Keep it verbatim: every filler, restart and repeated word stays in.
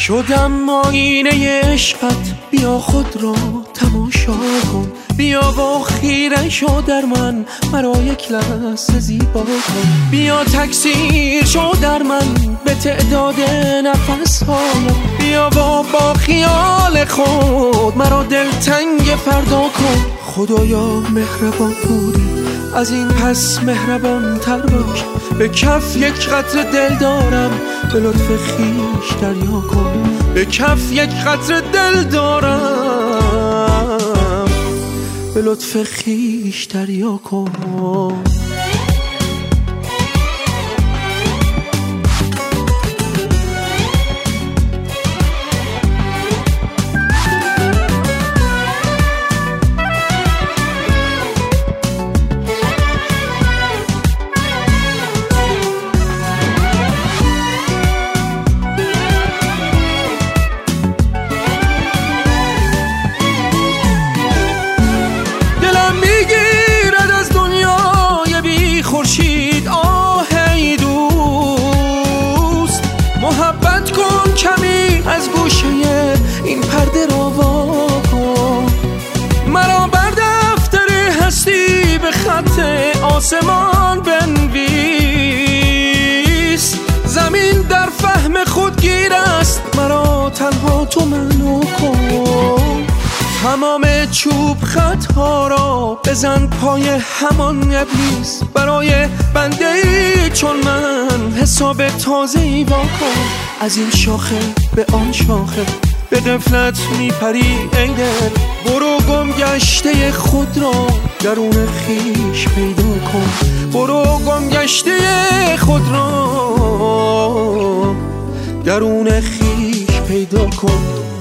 شدم آینه عشقت، بیا خود را تماشا کن، بیا و خیره شو در من، مرا یک لحظه زیبا کن. بیا تکثیر شو در من به تعداد نفس هایم، بیا و با خیال خود مرا دلتنگ فردا کن. خدایا مهربان بودی، از این پس مهربان تر باش، به کف یک قطره دل دارم، به لطف خیش دریا کن. به کف یک قطره دل دارم، به لطف خیش دریا کن. محبت کن کمی از گوشه این پرده را وا کن، مرا بر دفتر هستی به خط آسمان بنویس. زمین در فهم خود گیر است، مرا تنها تو منو کن. تمام چوب خطها را بزن پای همان ابلیس، برای بنده ای چون من حساب تازه‌ای وا کن. از این شاخه به آن شاخه به غفلت میپری ای دل، برو گم گشته خود را درون خیش پیدا کن. برو گم گشته خود را درون خیش پیدا کن.